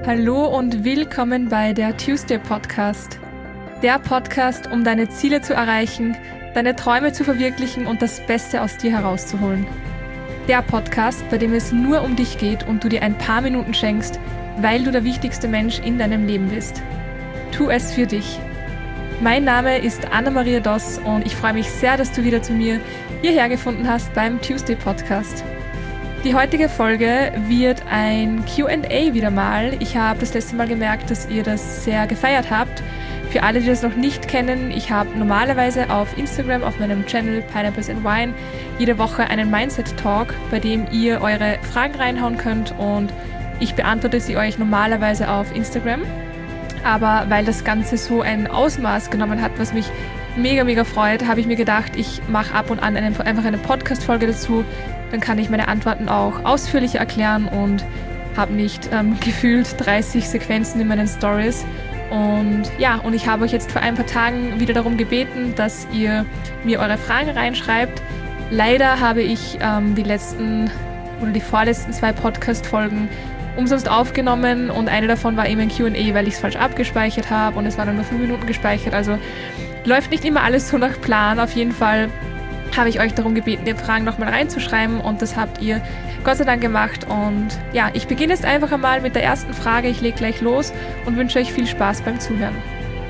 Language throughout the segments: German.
Hallo und willkommen bei der Tuesday Podcast. Der Podcast, um deine Ziele zu erreichen, deine Träume zu verwirklichen und das Beste aus dir herauszuholen. Der Podcast, bei dem es nur um dich geht und du dir ein paar Minuten schenkst, weil du der wichtigste Mensch in deinem Leben bist. Tu es für dich. Mein Name ist Anna-Maria Doss und ich freue mich sehr, dass du wieder zu mir hierher gefunden hast beim Tuesday Podcast. Die heutige Folge wird ein Q&A wieder mal. Ich habe das letzte Mal gemerkt, dass ihr das sehr gefeiert habt. Für alle, die das noch nicht kennen, ich habe normalerweise auf Instagram, auf meinem Channel Pineapples and Wine, jede Woche einen Mindset-Talk, bei dem ihr eure Fragen reinhauen könnt und ich beantworte sie euch normalerweise auf Instagram. Aber weil das Ganze so ein Ausmaß genommen hat, was mich mega freut, habe ich mir gedacht, ich mache ab und an einfach eine Podcast-Folge dazu. Dann kann ich meine Antworten auch ausführlicher erklären und habe nicht gefühlt 30 Sequenzen in meinen Stories. Und ich habe euch jetzt vor ein paar Tagen wieder darum gebeten, dass ihr mir eure Fragen reinschreibt. Leider habe ich die vorletzten 2 Podcast-Folgen umsonst aufgenommen und eine davon war eben ein Q&A, weil ich es falsch abgespeichert habe und es war dann nur 5 Minuten gespeichert. Also läuft nicht immer alles so nach Plan. Auf jeden Fall habe ich euch darum gebeten, die Fragen nochmal reinzuschreiben und das habt ihr Gott sei Dank gemacht. Und ja, ich beginne jetzt einfach einmal mit der ersten Frage. Ich lege gleich los und wünsche euch viel Spaß beim Zuhören.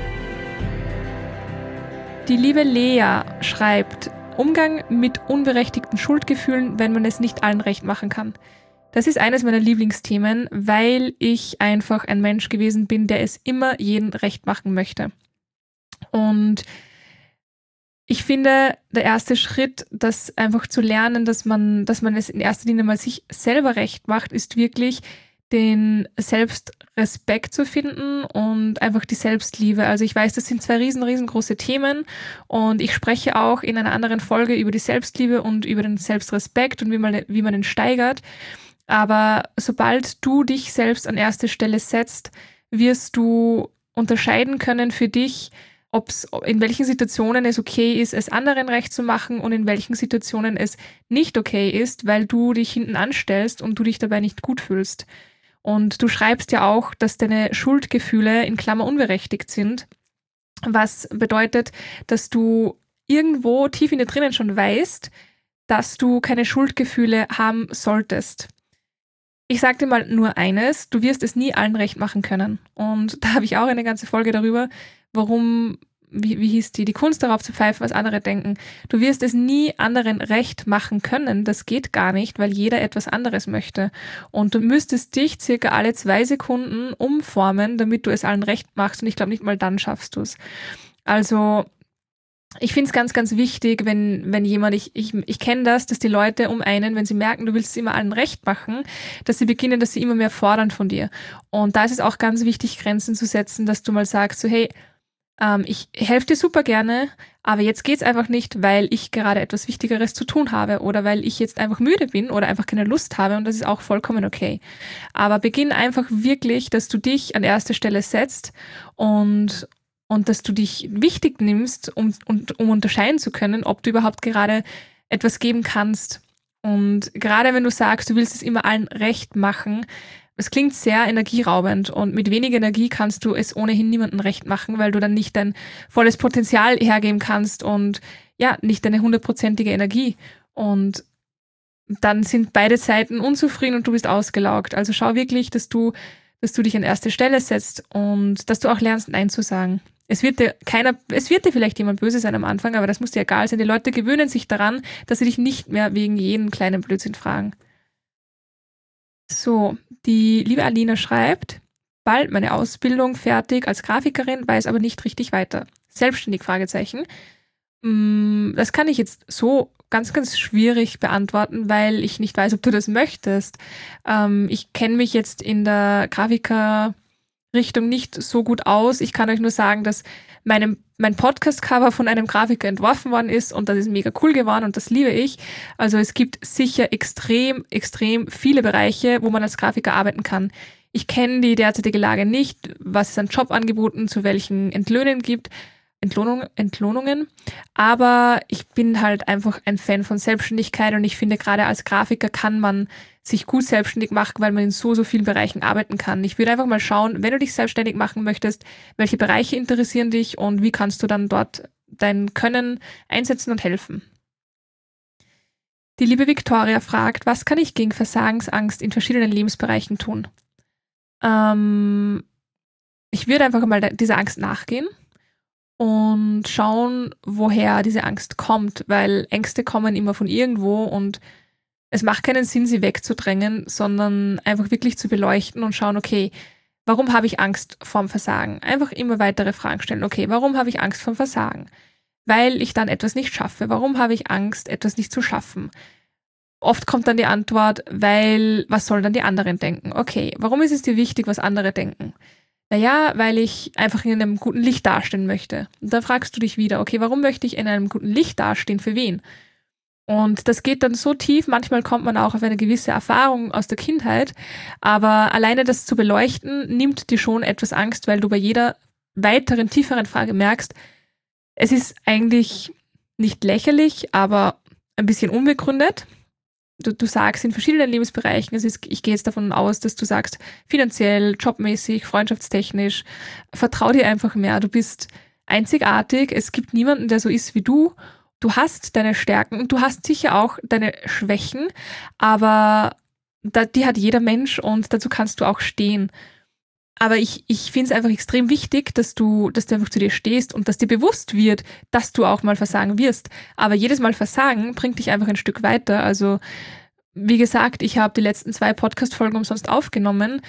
Die liebe Lea schreibt: Umgang mit unberechtigten Schuldgefühlen, wenn man es nicht allen recht machen kann. Das ist eines meiner Lieblingsthemen, weil ich einfach ein Mensch gewesen bin, der es immer jedem recht machen möchte. Und ich finde, der erste Schritt, das einfach zu lernen, dass man es in erster Linie mal sich selber recht macht, ist wirklich den Selbstrespekt zu finden und einfach die Selbstliebe. Also ich weiß, das sind 2 riesengroße Themen und ich spreche auch in einer anderen Folge über die Selbstliebe und über den Selbstrespekt und wie man den steigert. Aber sobald du dich selbst an erste Stelle setzt, wirst du unterscheiden können für dich, in welchen Situationen es okay ist, es anderen recht zu machen und in welchen Situationen es nicht okay ist, weil du dich hinten anstellst und du dich dabei nicht gut fühlst. Und du schreibst ja auch, dass deine Schuldgefühle in Klammer unberechtigt sind, was bedeutet, dass du irgendwo tief in dir drinnen schon weißt, dass du keine Schuldgefühle haben solltest. Ich sage dir mal nur eines, du wirst es nie allen recht machen können. Und da habe ich auch eine ganze Folge darüber, wie hieß die Kunst darauf zu pfeifen, was andere denken. Du wirst es nie anderen recht machen können, das geht gar nicht, weil jeder etwas anderes möchte. Und du müsstest dich circa alle 2 Sekunden umformen, damit du es allen recht machst und ich glaube, nicht mal dann schaffst du es. Also ich finde es ganz wichtig, wenn jemand, ich kenne das, dass die Leute um einen, wenn sie merken, du willst es immer allen recht machen, dass sie immer mehr fordern von dir. Und da ist es auch ganz wichtig, Grenzen zu setzen, dass du mal sagst, so hey, ich helfe dir super gerne, aber jetzt geht's einfach nicht, weil ich gerade etwas Wichtigeres zu tun habe oder weil ich jetzt einfach müde bin oder einfach keine Lust habe und das ist auch vollkommen okay. Aber beginn einfach wirklich, dass du dich an erste Stelle setzt und dass du dich wichtig nimmst, um unterscheiden zu können, ob du überhaupt gerade etwas geben kannst. Und gerade wenn du sagst, du willst es immer allen recht machen, es klingt sehr energieraubend und mit wenig Energie kannst du es ohnehin niemandem recht machen, weil du dann nicht dein volles Potenzial hergeben kannst und ja, nicht deine 100%ige Energie. Und dann sind beide Seiten unzufrieden und du bist ausgelaugt. Also schau wirklich, dass du dich an erste Stelle setzt und dass du auch lernst, Nein zu sagen. Es wird dir vielleicht jemand böse sein am Anfang, aber das muss dir egal sein. Die Leute gewöhnen sich daran, dass sie dich nicht mehr wegen jedem kleinen Blödsinn fragen. So, die liebe Alina schreibt: Bald meine Ausbildung fertig als Grafikerin, weiß aber nicht richtig weiter. Selbstständig? Fragezeichen. Das kann ich jetzt so ganz schwierig beantworten, weil ich nicht weiß, ob du das möchtest. Ich kenne mich jetzt in der Grafiker-Richtung nicht so gut aus. Ich kann euch nur sagen, dass mein Podcast-Cover von einem Grafiker entworfen worden ist und das ist mega cool geworden und das liebe ich. Also es gibt sicher extrem viele Bereiche, wo man als Grafiker arbeiten kann. Ich kenne die derzeitige Lage nicht, was es an Jobangeboten zu welchen Entlöhnen gibt, Entlohnungen. Aber ich bin halt einfach ein Fan von Selbstständigkeit und ich finde, gerade als Grafiker kann man sich gut selbstständig machen, weil man in so vielen Bereichen arbeiten kann. Ich würde einfach mal schauen, wenn du dich selbstständig machen möchtest, welche Bereiche interessieren dich und wie kannst du dann dort dein Können einsetzen und helfen. Die liebe Victoria fragt, was kann ich gegen Versagensangst in verschiedenen Lebensbereichen tun? Ich würde einfach mal dieser Angst nachgehen und schauen, woher diese Angst kommt, weil Ängste kommen immer von irgendwo und es macht keinen Sinn, sie wegzudrängen, sondern einfach wirklich zu beleuchten und schauen, okay, warum habe ich Angst vorm Versagen? Einfach immer weitere Fragen stellen. Okay, warum habe ich Angst vorm Versagen? Weil ich dann etwas nicht schaffe. Warum habe ich Angst, etwas nicht zu schaffen? Oft kommt dann die Antwort, weil, was sollen dann die anderen denken? Okay, warum ist es dir wichtig, was andere denken? Naja, weil ich einfach in einem guten Licht dastehen möchte. Und dann fragst du dich wieder, okay, warum möchte ich in einem guten Licht dastehen? Für wen? Und das geht dann so tief, manchmal kommt man auch auf eine gewisse Erfahrung aus der Kindheit, aber alleine das zu beleuchten, nimmt dir schon etwas Angst, weil du bei jeder weiteren, tieferen Frage merkst, es ist eigentlich nicht lächerlich, aber ein bisschen unbegründet. Du sagst in verschiedenen Lebensbereichen, ich gehe jetzt davon aus, dass du sagst, finanziell, jobmäßig, freundschaftstechnisch, vertrau dir einfach mehr. Du bist einzigartig, es gibt niemanden, der so ist wie du. Du hast deine Stärken und du hast sicher auch deine Schwächen, aber die hat jeder Mensch und dazu kannst du auch stehen. Aber ich finde es einfach extrem wichtig, dass du einfach zu dir stehst und dass dir bewusst wird, dass du auch mal versagen wirst. Aber jedes Mal Versagen bringt dich einfach ein Stück weiter. Wie gesagt, ich habe die letzten 2 Podcast-Folgen umsonst aufgenommen,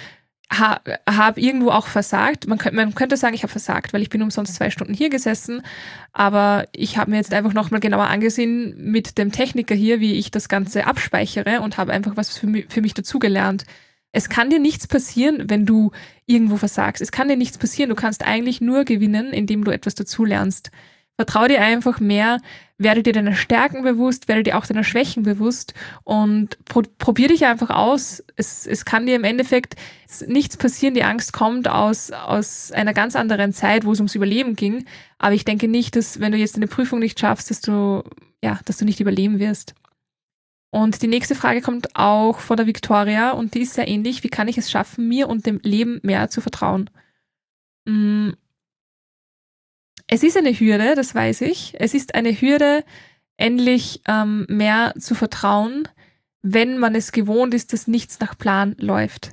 habe irgendwo auch versagt. Man könnte sagen, ich habe versagt, weil ich bin umsonst 2 Stunden hier gesessen. Aber ich habe mir jetzt einfach nochmal genauer angesehen mit dem Techniker hier, wie ich das Ganze abspeichere und habe einfach was für mich dazugelernt. Es kann dir nichts passieren, wenn du irgendwo versagst. Es kann dir nichts passieren. Du kannst eigentlich nur gewinnen, indem du etwas dazulernst. Vertrau dir einfach mehr, werde dir deiner Stärken bewusst, werde dir auch deiner Schwächen bewusst und probier dich einfach aus. Es kann dir im Endeffekt nichts passieren. Die Angst kommt aus einer ganz anderen Zeit, wo es ums Überleben ging. Aber ich denke nicht, dass wenn du jetzt eine Prüfung nicht schaffst, dass du nicht überleben wirst. Und die nächste Frage kommt auch von der Victoria und die ist sehr ähnlich. Wie kann ich es schaffen, mir und dem Leben mehr zu vertrauen? Es ist eine Hürde, das weiß ich. Es ist eine Hürde, endlich mehr zu vertrauen, wenn man es gewohnt ist, dass nichts nach Plan läuft.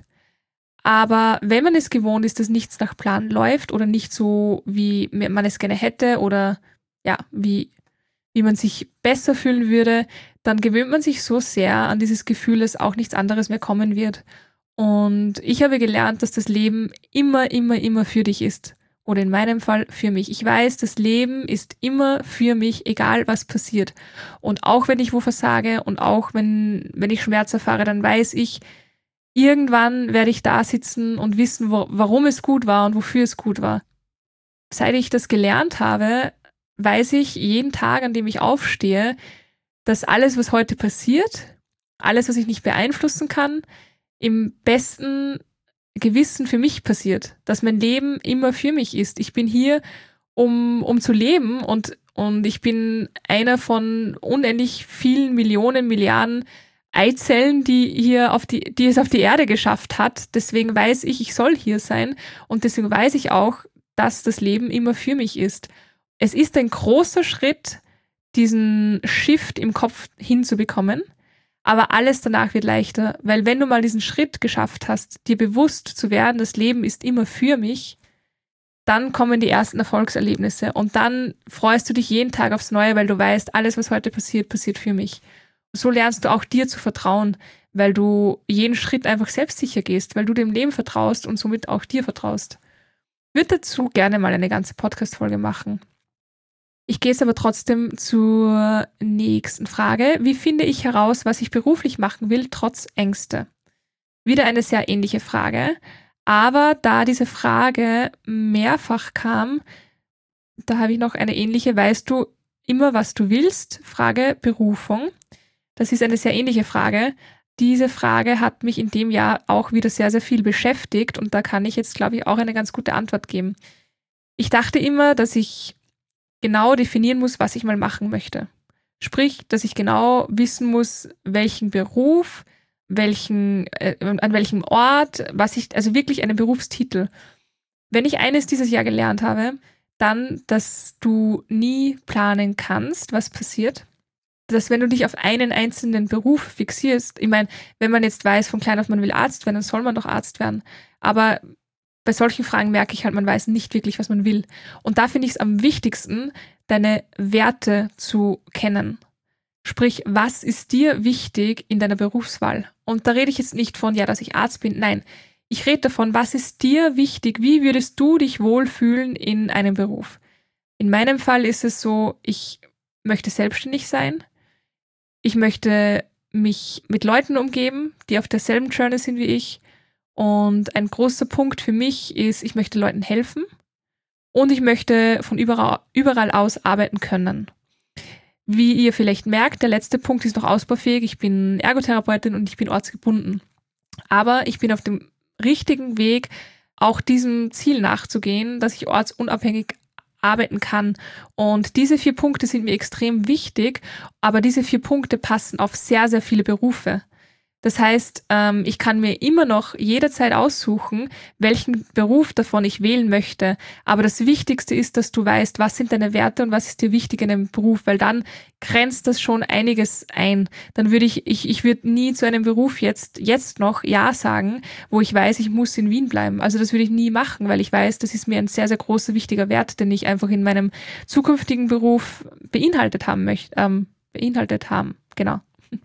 Aber wenn man es gewohnt ist, dass nichts nach Plan läuft oder nicht so, wie man es gerne hätte oder ja, wie man sich besser fühlen würde, dann gewöhnt man sich so sehr an dieses Gefühl, dass auch nichts anderes mehr kommen wird. Und ich habe gelernt, dass das Leben immer, immer, immer für dich ist. Oder in meinem Fall für mich. Ich weiß, das Leben ist immer für mich, egal was passiert. Und auch wenn ich wo versage und auch wenn ich Schmerz erfahre, dann weiß ich, irgendwann werde ich da sitzen und wissen, warum es gut war und wofür es gut war. Seit ich das gelernt habe, weiß ich jeden Tag, an dem ich aufstehe, dass alles, was heute passiert, alles, was ich nicht beeinflussen kann, im besten Gewissen für mich passiert. Dass mein Leben immer für mich ist. Ich bin hier, um zu leben und ich bin einer von unendlich vielen Millionen, Milliarden Eizellen, die es auf die Erde geschafft hat. Deswegen weiß ich soll hier sein und deswegen weiß ich auch, dass das Leben immer für mich ist. Es ist ein großer Schritt, diesen Shift im Kopf hinzubekommen, aber alles danach wird leichter, weil wenn du mal diesen Schritt geschafft hast, dir bewusst zu werden, das Leben ist immer für mich, dann kommen die ersten Erfolgserlebnisse und dann freust du dich jeden Tag aufs Neue, weil du weißt, alles, was heute passiert, passiert für mich. So lernst du auch dir zu vertrauen, weil du jeden Schritt einfach selbstsicher gehst, weil du dem Leben vertraust und somit auch dir vertraust. Ich würde dazu gerne mal eine ganze Podcast-Folge machen. Ich gehe jetzt aber trotzdem zur nächsten Frage. Wie finde ich heraus, was ich beruflich machen will, trotz Ängste? Wieder eine sehr ähnliche Frage. Aber da diese Frage mehrfach kam, da habe ich noch eine ähnliche. Weißt du immer, was du willst? Frage Berufung. Das ist eine sehr ähnliche Frage. Diese Frage hat mich in dem Jahr auch wieder sehr, sehr viel beschäftigt und da kann ich jetzt, glaube ich, auch eine ganz gute Antwort geben. Ich dachte immer, dass ich genau definieren muss, was ich mal machen möchte. Sprich, dass ich genau wissen muss, welchen Beruf, an welchem Ort, also wirklich einen Berufstitel. Wenn ich eines dieses Jahr gelernt habe, dann, dass du nie planen kannst, was passiert. Dass wenn du dich auf einen einzelnen Beruf fixierst, ich meine, wenn man jetzt weiß, von klein auf man will Arzt werden, dann soll man doch Arzt werden. Aber bei solchen Fragen merke ich halt, man weiß nicht wirklich, was man will. Und da finde ich es am wichtigsten, deine Werte zu kennen. Sprich, was ist dir wichtig in deiner Berufswahl? Und da rede ich jetzt nicht von, ja, dass ich Arzt bin. Nein, ich rede davon, was ist dir wichtig? Wie würdest du dich wohlfühlen in einem Beruf? In meinem Fall ist es so, ich möchte selbstständig sein. Ich möchte mich mit Leuten umgeben, die auf derselben Journey sind wie ich. Und ein großer Punkt für mich ist, ich möchte Leuten helfen und ich möchte von überall aus arbeiten können. Wie ihr vielleicht merkt, der letzte Punkt ist noch ausbaufähig. Ich bin Ergotherapeutin und ich bin ortsgebunden. Aber ich bin auf dem richtigen Weg, auch diesem Ziel nachzugehen, dass ich ortsunabhängig arbeiten kann. Und diese 4 Punkte sind mir extrem wichtig, aber diese 4 Punkte passen auf sehr, sehr viele Berufe. Das heißt, ich kann mir immer noch jederzeit aussuchen, welchen Beruf davon ich wählen möchte. Aber das Wichtigste ist, dass du weißt, was sind deine Werte und was ist dir wichtig in einem Beruf, weil dann grenzt das schon einiges ein. Dann würde ich würde nie zu einem Beruf jetzt noch Ja sagen, wo ich weiß, ich muss in Wien bleiben. Also das würde ich nie machen, weil ich weiß, das ist mir ein sehr, sehr großer, wichtiger Wert, den ich einfach in meinem zukünftigen Beruf beinhaltet haben möchte. Genau.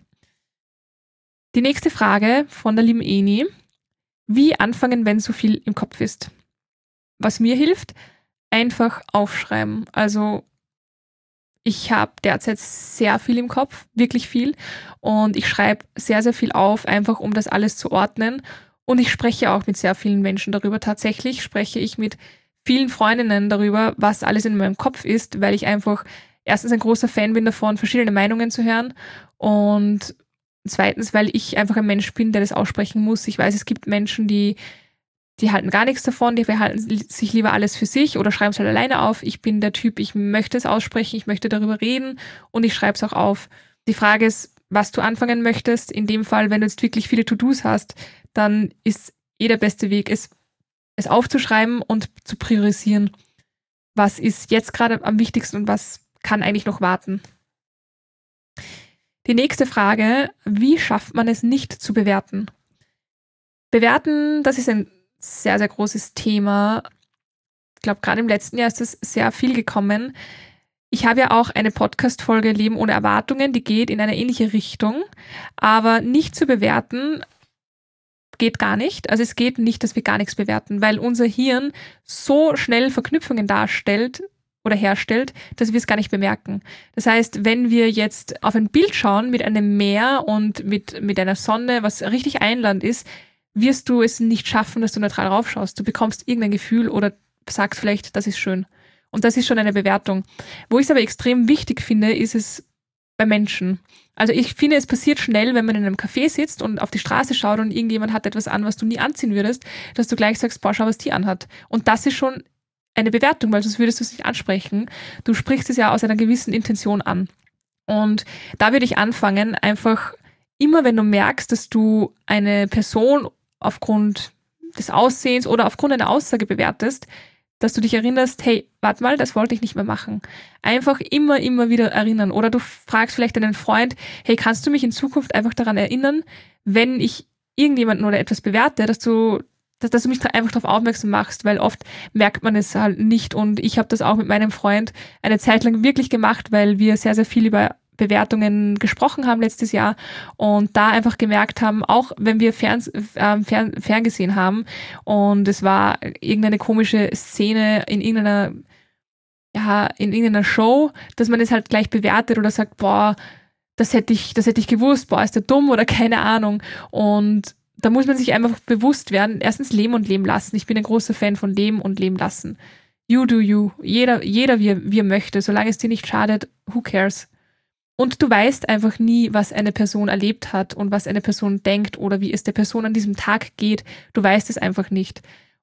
Die nächste Frage von der lieben Eni. Wie anfangen, wenn so viel im Kopf ist? Was mir hilft, einfach aufschreiben. Also ich habe derzeit sehr viel im Kopf, wirklich viel. Und ich schreibe sehr, sehr viel auf, einfach um das alles zu ordnen. Und ich spreche auch mit sehr vielen Menschen darüber. Tatsächlich spreche ich mit vielen Freundinnen darüber, was alles in meinem Kopf ist, weil ich einfach erstens ein großer Fan bin davon, verschiedene Meinungen zu hören. Und zweitens, weil ich einfach ein Mensch bin, der das aussprechen muss. Ich weiß, es gibt Menschen, die halten gar nichts davon, die behalten sich lieber alles für sich oder schreiben es halt alleine auf. Ich bin der Typ, ich möchte es aussprechen, ich möchte darüber reden und ich schreibe es auch auf. Die Frage ist, was du anfangen möchtest. In dem Fall, wenn du jetzt wirklich viele To-Dos hast, dann ist der beste Weg, es aufzuschreiben und zu priorisieren. Was ist jetzt gerade am wichtigsten und was kann eigentlich noch warten? Die nächste Frage, wie schafft man es nicht zu bewerten? Bewerten, das ist ein sehr, sehr großes Thema. Ich glaube, gerade im letzten Jahr ist es sehr viel gekommen. Ich habe ja auch eine Podcast-Folge Leben ohne Erwartungen, die geht in eine ähnliche Richtung, aber nicht zu bewerten geht gar nicht. Also es geht nicht, dass wir gar nichts bewerten, weil unser Hirn so schnell Verknüpfungen darstellt oder herstellt, dass wir es gar nicht bemerken. Das heißt, wenn wir jetzt auf ein Bild schauen mit einem Meer und mit einer Sonne, was richtig einladend ist, wirst du es nicht schaffen, dass du neutral raufschaust. Du bekommst irgendein Gefühl oder sagst vielleicht, das ist schön. Und das ist schon eine Bewertung. Wo ich es aber extrem wichtig finde, ist es bei Menschen. Also ich finde, es passiert schnell, wenn man in einem Café sitzt und auf die Straße schaut und irgendjemand hat etwas an, was du nie anziehen würdest, dass du gleich sagst, boah, schau, was die anhat. Und das ist schon eine Bewertung, weil sonst würdest du es nicht ansprechen. Du sprichst es ja aus einer gewissen Intention an. Und da würde ich anfangen, einfach immer, wenn du merkst, dass du eine Person aufgrund des Aussehens oder aufgrund einer Aussage bewertest, dass du dich erinnerst, hey, warte mal, das wollte ich nicht mehr machen. Einfach immer wieder erinnern. Oder du fragst vielleicht deinen Freund, hey, kannst du mich in Zukunft einfach daran erinnern, wenn ich irgendjemanden oder etwas bewerte, dass du mich einfach darauf aufmerksam machst, weil oft merkt man es halt nicht. Und ich habe das auch mit meinem Freund eine Zeit lang wirklich gemacht, weil wir sehr, sehr viel über Bewertungen gesprochen haben letztes Jahr und da einfach gemerkt haben, auch wenn wir ferngesehen haben und es war irgendeine komische Szene in irgendeiner Show, dass man es halt gleich bewertet oder sagt, boah, das hätte ich gewusst, boah, ist der dumm oder keine Ahnung. Und da muss man sich einfach bewusst werden, erstens leben und leben lassen. Ich bin ein großer Fan von leben und leben lassen. You do you. Jeder wie er möchte. Solange es dir nicht schadet, who cares? Und du weißt einfach nie, was eine Person erlebt hat und was eine Person denkt oder wie es der Person an diesem Tag geht. Du weißt es einfach nicht.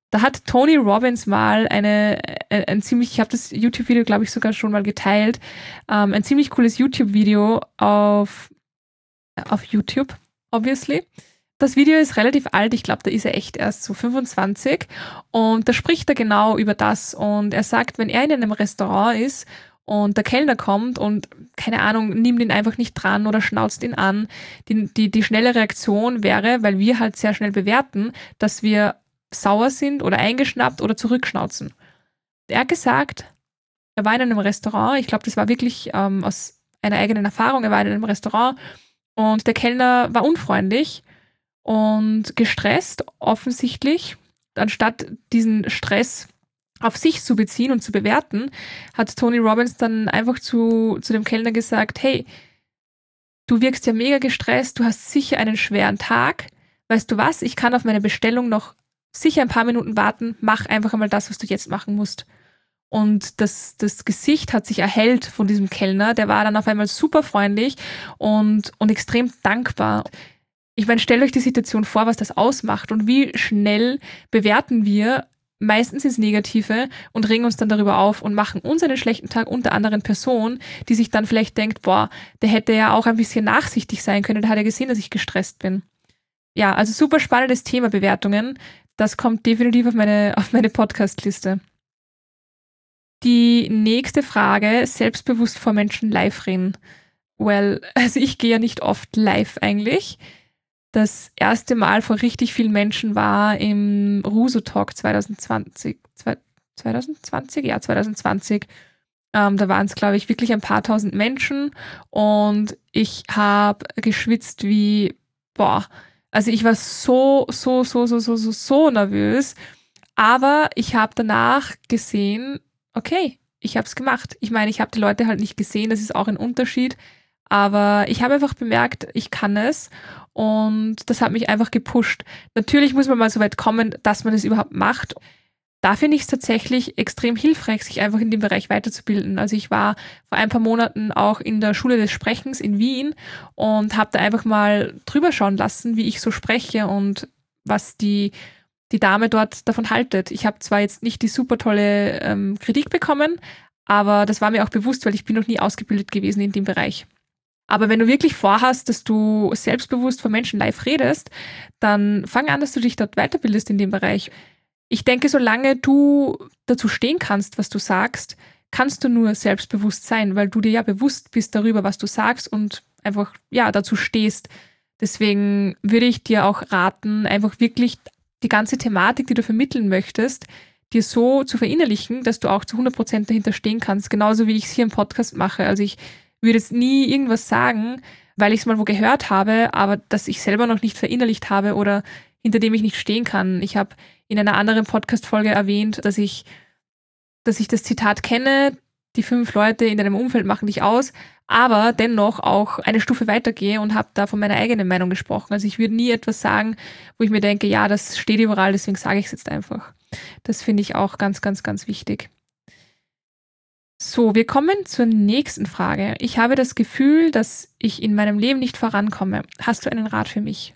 Da hat Tony Robbins mal ein ziemlich, ich habe das YouTube-Video, glaube ich, sogar schon mal geteilt, ein ziemlich cooles YouTube-Video auf YouTube, obviously. Das Video ist relativ alt, ich glaube, da ist er echt erst so 25 und da spricht er genau über das und er sagt, wenn er in einem Restaurant ist und der Kellner kommt und, keine Ahnung, nimmt ihn einfach nicht dran oder schnauzt ihn an, die schnelle Reaktion wäre, weil wir halt sehr schnell bewerten, dass wir sauer sind oder eingeschnappt oder zurückschnauzen. Er hat gesagt, er war in einem Restaurant, ich glaube, das war wirklich aus einer eigenen Erfahrung, er war in einem Restaurant und der Kellner war unfreundlich und gestresst, offensichtlich. Anstatt diesen Stress auf sich zu beziehen und zu bewerten, hat Tony Robbins dann einfach zu dem Kellner gesagt, hey, du wirkst ja mega gestresst, du hast sicher einen schweren Tag. Weißt du was, ich kann auf meine Bestellung noch sicher ein paar Minuten warten, mach einfach einmal das, was du jetzt machen musst. Und das Gesicht hat sich erhellt von diesem Kellner, der war dann auf einmal super freundlich und extrem dankbar. Ich meine, stellt euch die Situation vor, was das ausmacht und wie schnell bewerten wir meistens ins Negative und regen uns dann darüber auf und machen uns einen schlechten Tag unter anderen Person, die sich dann vielleicht denkt, boah, der hätte ja auch ein bisschen nachsichtig sein können, der hat ja gesehen, dass ich gestresst bin. Ja, also super spannendes Thema Bewertungen. Das kommt definitiv auf meine Podcast-Liste. Die nächste Frage, selbstbewusst vor Menschen live reden. Well, also ich gehe ja nicht oft live eigentlich. Das erste Mal vor richtig vielen Menschen war im Ruso Talk 2020. 2020? Ja, 2020. Da waren es, glaube ich, wirklich ein paar tausend Menschen und ich habe geschwitzt wie, boah, also ich war so nervös, aber ich habe danach gesehen, okay, ich habe es gemacht. Ich meine, ich habe die Leute halt nicht gesehen, das ist auch ein Unterschied, aber ich habe einfach bemerkt, ich kann es und das hat mich einfach gepusht. Natürlich muss man mal so weit kommen, dass man es überhaupt macht. Da finde ich es tatsächlich extrem hilfreich, sich einfach in dem Bereich weiterzubilden. Also ich war vor ein paar Monaten auch in der Schule des Sprechens in Wien und habe da einfach mal drüber schauen lassen, wie ich so spreche und was die Dame dort davon haltet. Ich habe zwar jetzt nicht die super tolle Kritik bekommen, aber das war mir auch bewusst, weil ich bin noch nie ausgebildet gewesen in dem Bereich. Aber wenn du wirklich vorhast, dass du selbstbewusst vor Menschen live redest, dann fang an, dass du dich dort weiterbildest in dem Bereich. Ich denke, solange du dazu stehen kannst, was du sagst, kannst du nur selbstbewusst sein, weil du dir ja bewusst bist darüber, was du sagst und einfach, ja, dazu stehst. Deswegen würde ich dir auch raten, einfach wirklich die ganze Thematik, die du vermitteln möchtest, dir so zu verinnerlichen, dass du auch zu 100% dahinter stehen kannst. Genauso wie ich es hier im Podcast mache. Also ich würde jetzt nie irgendwas sagen, weil ich es mal wo gehört habe, aber dass ich selber noch nicht verinnerlicht habe oder hinter dem ich nicht stehen kann. Ich habe in einer anderen Podcast-Folge erwähnt, dass ich das Zitat kenne, die 5 Leute in deinem Umfeld machen dich aus, aber dennoch auch eine Stufe weitergehe und habe da von meiner eigenen Meinung gesprochen. Also ich würde nie etwas sagen, wo ich mir denke, ja, das steht überall, deswegen sage ich es jetzt einfach. Das finde ich auch ganz, ganz, ganz wichtig. So, wir kommen zur nächsten Frage. Ich habe das Gefühl, dass ich in meinem Leben nicht vorankomme. Hast du einen Rat für mich?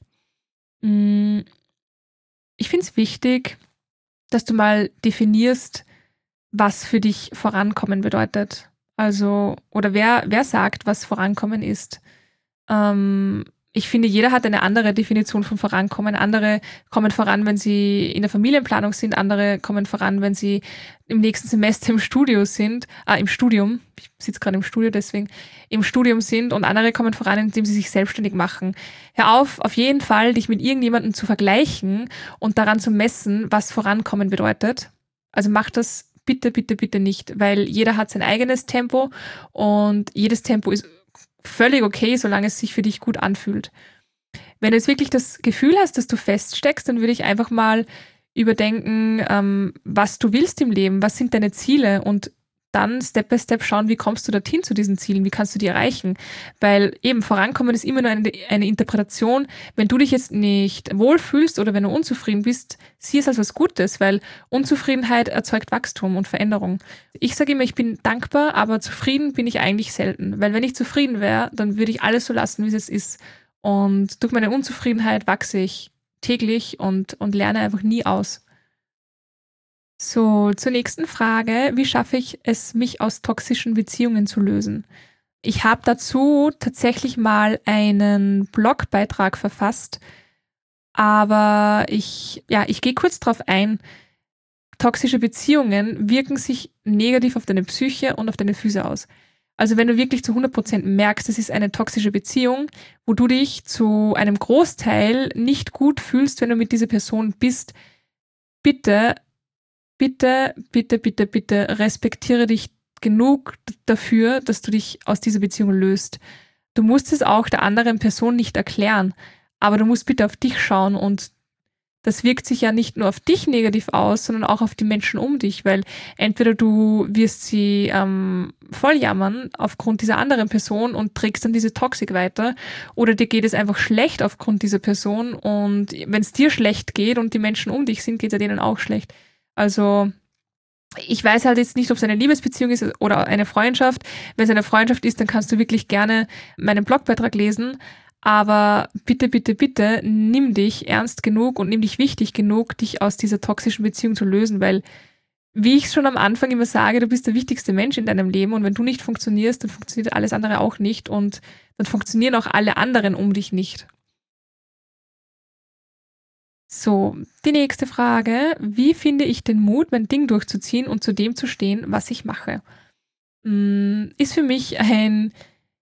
Ich finde es wichtig, dass du mal definierst, was für dich vorankommen bedeutet. Also, oder wer sagt, was vorankommen ist. Ich finde, jeder hat eine andere Definition von Vorankommen. Andere kommen voran, wenn sie in der Familienplanung sind. Andere kommen voran, wenn sie im nächsten Semester im Studio sind. Im Studium. Ich sitze gerade im Studio, deswegen im Studium sind. Und andere kommen voran, indem sie sich selbstständig machen. Hör auf jeden Fall, dich mit irgendjemandem zu vergleichen und daran zu messen, was Vorankommen bedeutet. Also mach das bitte, bitte, bitte nicht, weil jeder hat sein eigenes Tempo und jedes Tempo ist völlig okay, solange es sich für dich gut anfühlt. Wenn du jetzt wirklich das Gefühl hast, dass du feststeckst, dann würde ich einfach mal überdenken, was du willst im Leben, was sind deine Ziele und dann Step by Step schauen, wie kommst du dorthin zu diesen Zielen, wie kannst du die erreichen. Weil eben Vorankommen ist immer nur eine Interpretation. Wenn du dich jetzt nicht wohlfühlst oder wenn du unzufrieden bist, sieh es als was Gutes, weil Unzufriedenheit erzeugt Wachstum und Veränderung. Ich sage immer, ich bin dankbar, aber zufrieden bin ich eigentlich selten. Weil wenn ich zufrieden wäre, dann würde ich alles so lassen, wie es jetzt ist. Und durch meine Unzufriedenheit wachse ich täglich und lerne einfach nie aus. So, zur nächsten Frage. Wie schaffe ich es, mich aus toxischen Beziehungen zu lösen? Ich habe dazu tatsächlich mal einen Blogbeitrag verfasst, aber ich gehe kurz drauf ein. Toxische Beziehungen wirken sich negativ auf deine Psyche und auf deine Füße aus. Also wenn du wirklich zu 100% merkst, es ist eine toxische Beziehung, wo du dich zu einem Großteil nicht gut fühlst, wenn du mit dieser Person bist, bitte, bitte, bitte, bitte, bitte respektiere dich genug dafür, dass du dich aus dieser Beziehung löst. Du musst es auch der anderen Person nicht erklären, aber du musst bitte auf dich schauen und das wirkt sich ja nicht nur auf dich negativ aus, sondern auch auf die Menschen um dich, weil entweder du wirst sie voll jammern aufgrund dieser anderen Person und trägst dann diese Toxik weiter, oder dir geht es einfach schlecht aufgrund dieser Person, und wenn es dir schlecht geht und die Menschen um dich sind, geht es ja denen auch schlecht. Also ich weiß halt jetzt nicht, ob es eine Liebesbeziehung ist oder eine Freundschaft. Wenn es eine Freundschaft ist, dann kannst du wirklich gerne meinen Blogbeitrag lesen. Aber bitte, bitte, bitte, nimm dich ernst genug und nimm dich wichtig genug, dich aus dieser toxischen Beziehung zu lösen, weil, wie ich schon am Anfang immer sage, du bist der wichtigste Mensch in deinem Leben, und wenn du nicht funktionierst, dann funktioniert alles andere auch nicht, und dann funktionieren auch alle anderen um dich nicht. So, die nächste Frage. Wie finde ich den Mut, mein Ding durchzuziehen und zu dem zu stehen, was ich mache? Ist für mich ein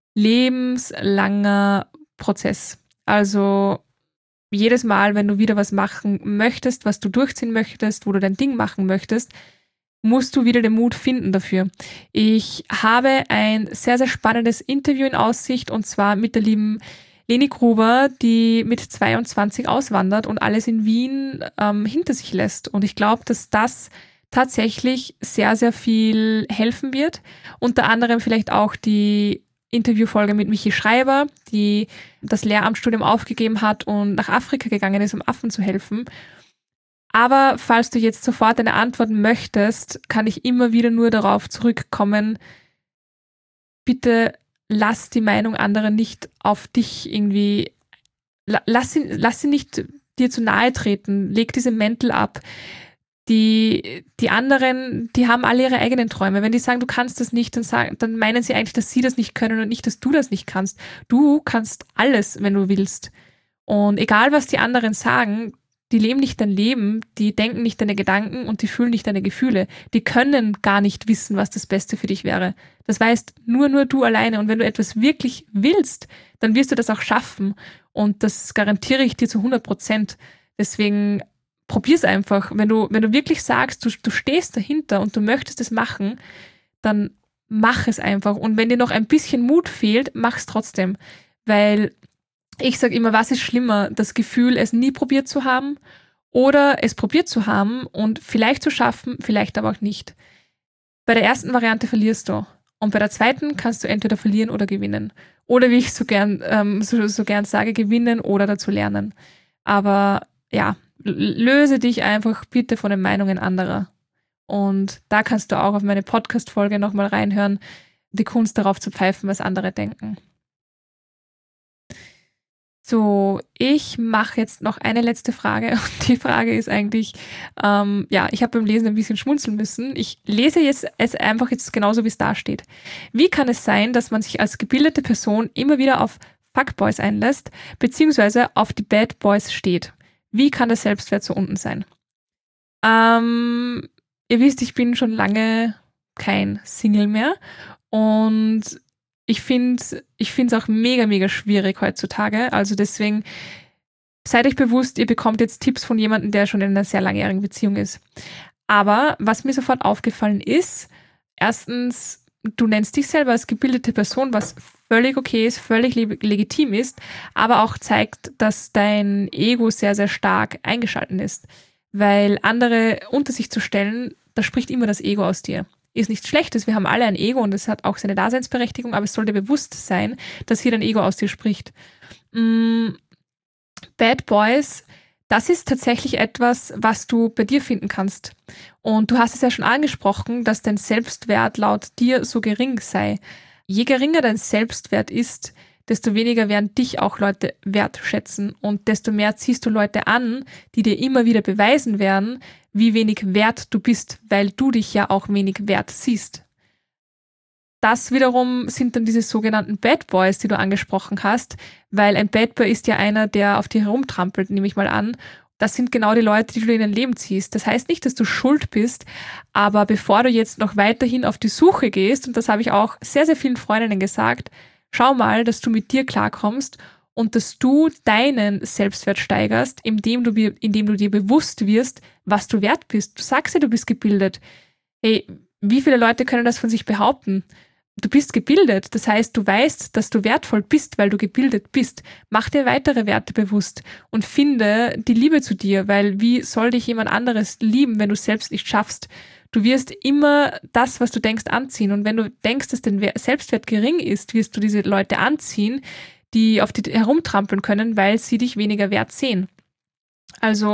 lebenslanger Prozess. Also jedes Mal, wenn du wieder was machen möchtest, was du durchziehen möchtest, wo du dein Ding machen möchtest, musst du wieder den Mut finden dafür. Ich habe ein sehr, sehr spannendes Interview in Aussicht, und zwar mit der lieben Leni Gruber, die mit 22 auswandert und alles in Wien hinter sich lässt. Und ich glaube, dass das tatsächlich sehr, sehr viel helfen wird. Unter anderem vielleicht auch die Interviewfolge mit Michi Schreiber, die das Lehramtsstudium aufgegeben hat und nach Afrika gegangen ist, um Affen zu helfen. Aber falls du jetzt sofort eine Antwort möchtest, kann ich immer wieder nur darauf zurückkommen: Bitte lass die Meinung anderer nicht auf dich irgendwie, lass sie nicht dir zu nahe treten, leg diese Mäntel ab. Die anderen, die haben alle ihre eigenen Träume. Wenn die sagen, du kannst das nicht, dann meinen sie eigentlich, dass sie das nicht können und nicht, dass du das nicht kannst. Du kannst alles, wenn du willst. Und egal, was die anderen sagen, die leben nicht dein Leben, die denken nicht deine Gedanken und die fühlen nicht deine Gefühle. Die können gar nicht wissen, was das Beste für dich wäre. Das weißt nur du alleine. Und wenn du etwas wirklich willst, dann wirst du das auch schaffen. Und das garantiere ich dir zu 100%. Deswegen probier's einfach. Wenn du wirklich sagst, du stehst dahinter und du möchtest es machen, dann mach es einfach. Und wenn dir noch ein bisschen Mut fehlt, mach's trotzdem. Weil ich sage immer, was ist schlimmer? Das Gefühl, es nie probiert zu haben, oder es probiert zu haben und vielleicht zu schaffen, vielleicht aber auch nicht. Bei der ersten Variante verlierst du. Und bei der zweiten kannst du entweder verlieren oder gewinnen. Oder wie ich so gern sage, gewinnen oder dazu lernen. Aber ja, löse dich einfach bitte von den Meinungen anderer. Und da kannst du auch auf meine Podcast-Folge nochmal reinhören, die Kunst darauf zu pfeifen, was andere denken. So, ich mache jetzt noch eine letzte Frage. Und die Frage ist eigentlich, ich habe beim Lesen ein bisschen schmunzeln müssen. Ich lese es einfach jetzt genauso, wie es da steht. Wie kann es sein, dass man sich als gebildete Person immer wieder auf Fuckboys einlässt, beziehungsweise auf die Bad Boys steht? Wie kann der Selbstwert so unten sein? Ihr wisst, ich bin schon lange kein Single mehr, und ich finde es auch mega, mega schwierig heutzutage. Also deswegen seid euch bewusst, ihr bekommt jetzt Tipps von jemandem, der schon in einer sehr langjährigen Beziehung ist. Aber was mir sofort aufgefallen ist: Erstens, du nennst dich selber als gebildete Person, was völlig okay ist, völlig legitim ist, aber auch zeigt, dass dein Ego sehr, sehr stark eingeschalten ist. Weil andere unter sich zu stellen, da spricht immer das Ego aus dir. Ist nichts Schlechtes, wir haben alle ein Ego und es hat auch seine Daseinsberechtigung, aber es sollte bewusst sein, dass hier dein Ego aus dir spricht. Bad Boys, das ist tatsächlich etwas, was du bei dir finden kannst. Und du hast es ja schon angesprochen, dass dein Selbstwert laut dir so gering sei. Je geringer dein Selbstwert ist, desto weniger werden dich auch Leute wertschätzen, und desto mehr ziehst du Leute an, die dir immer wieder beweisen werden, wie wenig wert du bist, weil du dich ja auch wenig wert siehst. Das wiederum sind dann diese sogenannten Bad Boys, die du angesprochen hast, weil ein Bad Boy ist ja einer, der auf dir herumtrampelt, nehme ich mal an. Das sind genau die Leute, die du in dein Leben ziehst. Das heißt nicht, dass du schuld bist, aber bevor du jetzt noch weiterhin auf die Suche gehst, und das habe ich auch sehr, sehr vielen Freundinnen gesagt, schau mal, dass du mit dir klarkommst und dass du deinen Selbstwert steigerst, indem du dir bewusst wirst, was du wert bist. Du sagst ja, du bist gebildet. Hey, wie viele Leute können das von sich behaupten? Du bist gebildet, das heißt, du weißt, dass du wertvoll bist, weil du gebildet bist. Mach dir weitere Werte bewusst und finde die Liebe zu dir, weil wie soll dich jemand anderes lieben, wenn du es selbst nicht schaffst? Du wirst immer das, was du denkst, anziehen. Und wenn du denkst, dass dein Selbstwert gering ist, wirst du diese Leute anziehen, die auf dich herumtrampeln können, weil sie dich weniger wert sehen. Also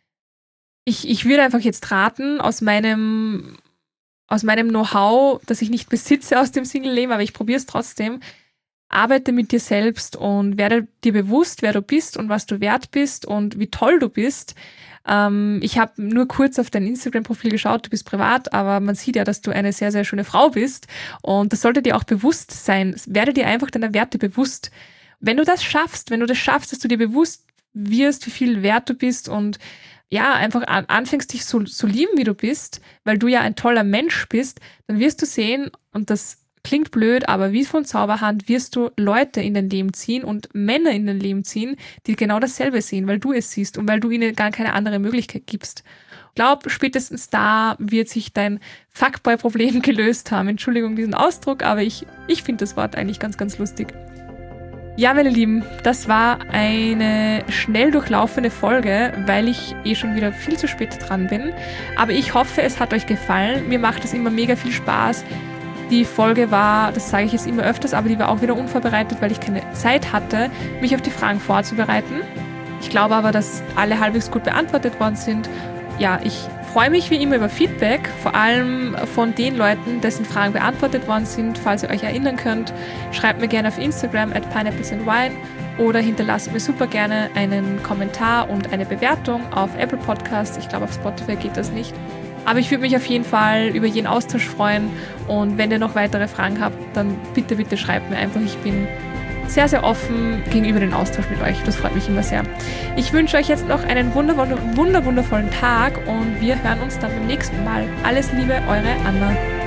ich würde einfach jetzt raten, aus meinem Know-how, das ich nicht besitze aus dem Single-Leben, aber ich probiere es trotzdem, arbeite mit dir selbst und werde dir bewusst, wer du bist und was du wert bist und wie toll du bist. Ich habe nur kurz auf dein Instagram-Profil geschaut, du bist privat, aber man sieht ja, dass du eine sehr, sehr schöne Frau bist und das sollte dir auch bewusst sein. Werde dir einfach deiner Werte bewusst. Wenn du das schaffst, dass du dir bewusst wirst, wie viel wert du bist und ja, einfach anfängst, dich so lieben, wie du bist, weil du ja ein toller Mensch bist, dann wirst du sehen, und das klingt blöd, aber wie von Zauberhand wirst du Leute in dein Leben ziehen und Männer in dein Leben ziehen, die genau dasselbe sehen, weil du es siehst und weil du ihnen gar keine andere Möglichkeit gibst. Ich glaube, spätestens da wird sich dein Fuckboy-Problem gelöst haben. Entschuldigung diesen Ausdruck, aber ich finde das Wort eigentlich ganz, ganz lustig. Ja, meine Lieben, das war eine schnell durchlaufende Folge, weil ich schon wieder viel zu spät dran bin. Aber ich hoffe, es hat euch gefallen. Mir macht es immer mega viel Spaß. Die Folge war, das sage ich jetzt immer öfters, aber die war auch wieder unvorbereitet, weil ich keine Zeit hatte, mich auf die Fragen vorzubereiten. Ich glaube aber, dass alle halbwegs gut beantwortet worden sind. Ja, ich freue mich wie immer über Feedback, vor allem von den Leuten, dessen Fragen beantwortet worden sind. Falls ihr euch erinnern könnt, schreibt mir gerne auf Instagram @pineapplesandwine oder hinterlasst mir super gerne einen Kommentar und eine Bewertung auf Apple Podcasts. Ich glaube, auf Spotify geht das nicht. Aber ich würde mich auf jeden Fall über jeden Austausch freuen und wenn ihr noch weitere Fragen habt, dann bitte, bitte schreibt mir einfach. Ich bin sehr, sehr offen gegenüber dem Austausch mit euch. Das freut mich immer sehr. Ich wünsche euch jetzt noch einen wundervollen Tag und wir hören uns dann beim nächsten Mal. Alles Liebe, eure Anna.